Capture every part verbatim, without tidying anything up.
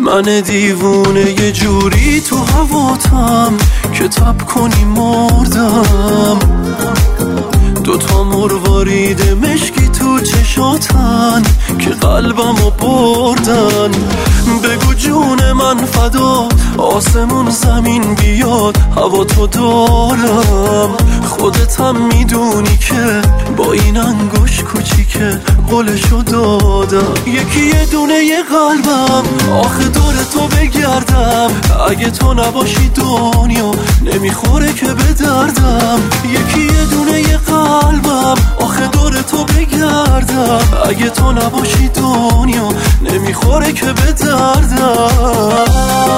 من دیوونه یه جوری تو هواتم که تب کنی مردم. دوتا مروارید مشکی تو چشاتن که قلبمو بردن. بگو جون من فدا، آسمون زمین بیاد، هوا تو دارم. خودتم میدونی که با این انگوش کوچیکه قولشو دادم. یکی یه دونه یه قلبم آخه دور تو بگردم. اگه تو نباشی دنیا نمیخوره که به دردم. یکی یه دونه یه قلبم آخه دور تو بگردم. اگه تو نباشی دنیا نمیخوره که به دردم.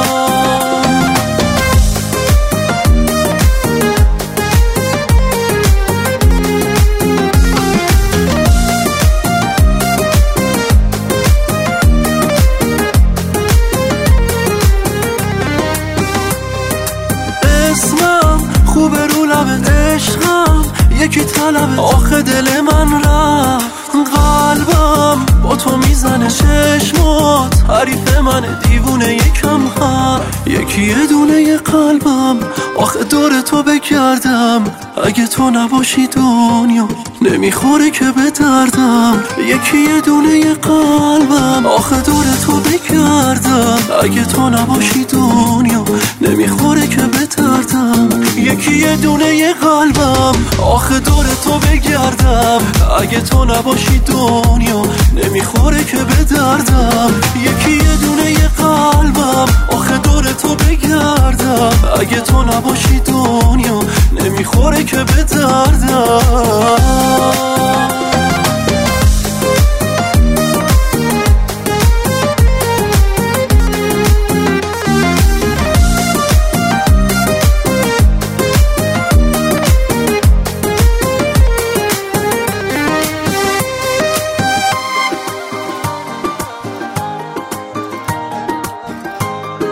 اسمم خوبه رو لبت، عشقم یکی طلبه. آخه دل من رفت، قلبم با تو میزنه. چشمات حریف من، دیوونه یکم هم. یکی یه دونه یه قلبم آخه دور تو بگردم. اگه تو نباشی دنیا نمیخوره که به دردم. یکی یه دونه یه قلبم آخه دور تو بگردم. اگه تو نباشی دنیا نمیخوره که به دردم. یکی یه دونه یه قلبم آخه دور تو بگردم. اگه تو نباشی دنیا نمیخوره که به دردم. یکی یه دونه یه قلبم آخه دور تو بگردم. اگه تو نباشی دنیا نمیخوره که به دردم.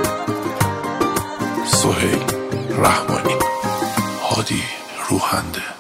سهیل رحمانی، هادی روحنده.